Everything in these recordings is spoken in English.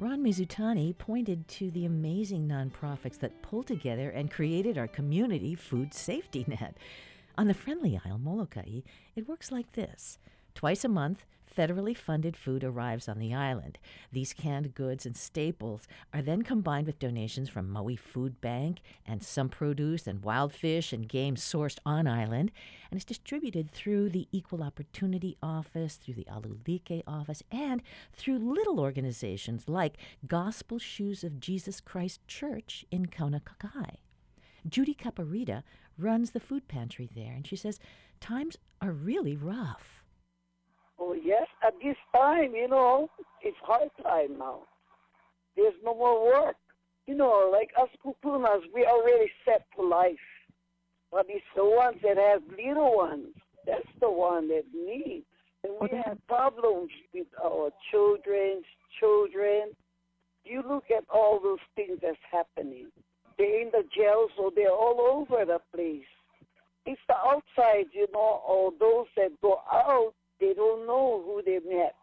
Ron Mizutani pointed to the amazing nonprofits that pulled together and created our community food safety net. On the Friendly Isle, Molokai, it works like this. Twice a month, federally funded food arrives on the island. These canned goods and staples are then combined with donations from Maui Food Bank and some produce and wild fish and game sourced on island, and is distributed through the Equal Opportunity Office, through the Alulike Office, and through little organizations like Gospel Shoes of Jesus Christ Church in Kaunakakai. Judy Caparita runs the food pantry there, and she says times are really rough. Oh, yes, at this time, it's hard time now. There's no more work. Like us kupunas, we already set for life. But it's the ones that have little ones. That's the one that needs. And we have problems with our children. You look at all those things that's happening. They're in the jail, so they're all over the place. It's the outside, or those that go out, they don't know who they met,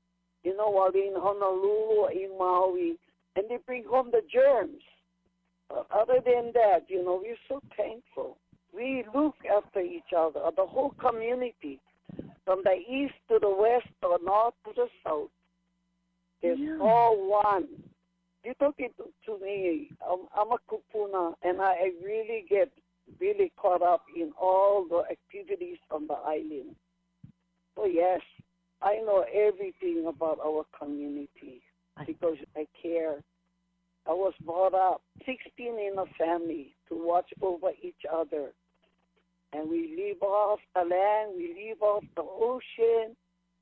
while they're in Honolulu or in Maui, and they bring home the germs. But other than that, we're so thankful. We look after each other, the whole community, from the east to the west, or north to the south. It's all one. You're talking to me. I'm a kupuna, and I really get really caught up in all the activities on the island. Oh, yes, I know everything about our community because I care. I was brought up 16 in a family to watch over each other. And we live off the land, we live off the ocean,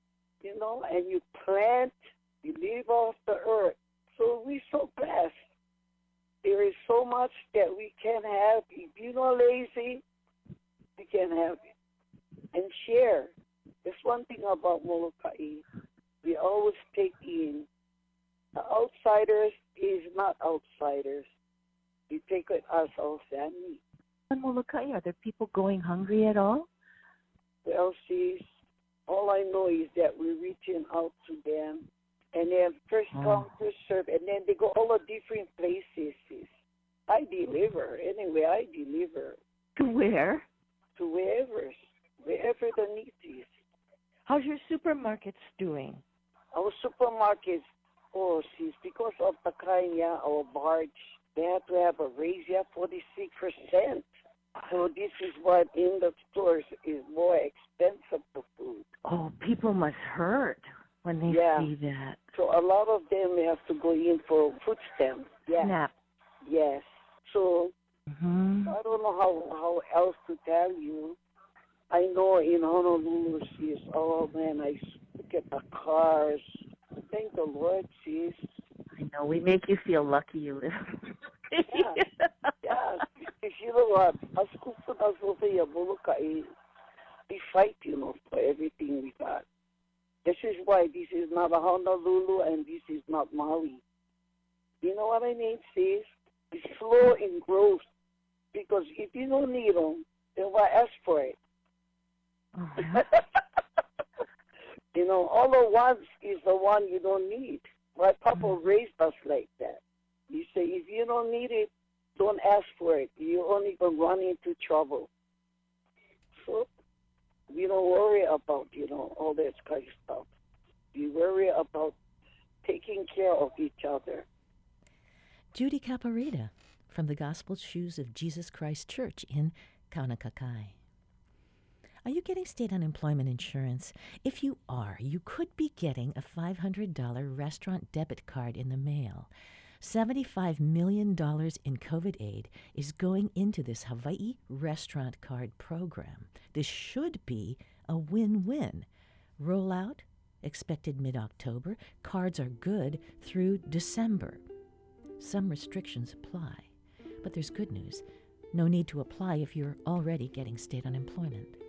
and you plant, you live off the earth. So we're so blessed. There is so much that we can have. If you're not lazy, we can have it and share. There's one thing about Molokai. We always take in. The outsiders is not outsiders. We take it as our family. In Molokai, are there people going hungry at all? Well, sis, all I know is that we're reaching out to them. And then first come, first serve, and then they go all the different places. Sis. I deliver. Anyway, I deliver. To where? To wherever the need is. How's your supermarkets doing? Our supermarkets, sis, because of the Kanya, our barge, they have to have a raise 46%. So this is what in the stores is more expensive for food. Oh, people must hurt when they see that. So a lot of them have to go in for food stamps. Yeah. SNAP. Yes. So I don't know how else to tell you. I know in Honolulu, sis, oh man, I look at the cars. Thank the Lord, sis. I know, we make you feel lucky you live. Yeah. If you know what, as kupunas over here, Molokai, we fight, for everything we got. This is why this is not a Honolulu and this is not Maui. You know what I mean, sis? It's slow in growth. Because if you don't need them, then why ask for it? All the ones is the one you don't need. My papa raised us like that. He say, if you don't need it, don't ask for it. You're only going to run into trouble. So we don't worry about, all that kind of stuff. We worry about taking care of each other. Judy Caparita from the Gospel Shoes of Jesus Christ Church in Kaunakakai. Are you getting state unemployment insurance? If you are, you could be getting a $500 restaurant debit card in the mail. $75 million in COVID aid is going into this Hawaii restaurant card program. This should be a win-win. Rollout expected mid-October. Cards are good through December. Some restrictions apply, but there's good news. No need to apply if you're already getting state unemployment.